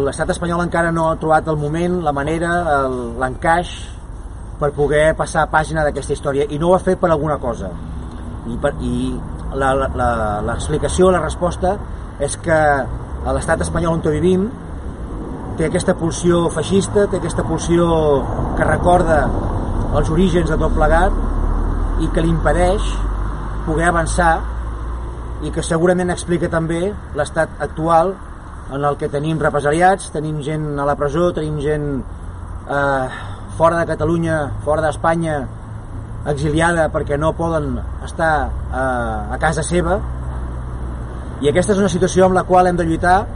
l'estat espanyol encara no ha trobat el moment, la manera, l'encaix per poder passar pàgina d'aquesta història, i no ho ha fet per alguna cosa, i l'explicació, la resposta és que a l'estat espanyol on vivim té aquesta pulsió feixista, té aquesta pulsió que recorda els orígens de tot plegat i que li impedeix poder avançar, i que segurament explica també l'estat actual en el que tenim represaliats, tenim gent a la presó, tenim gent fora de Catalunya, fora d'Espanya, exiliada perquè no poden estar a casa seva, i aquesta és una situació amb la qual hem de lluitar.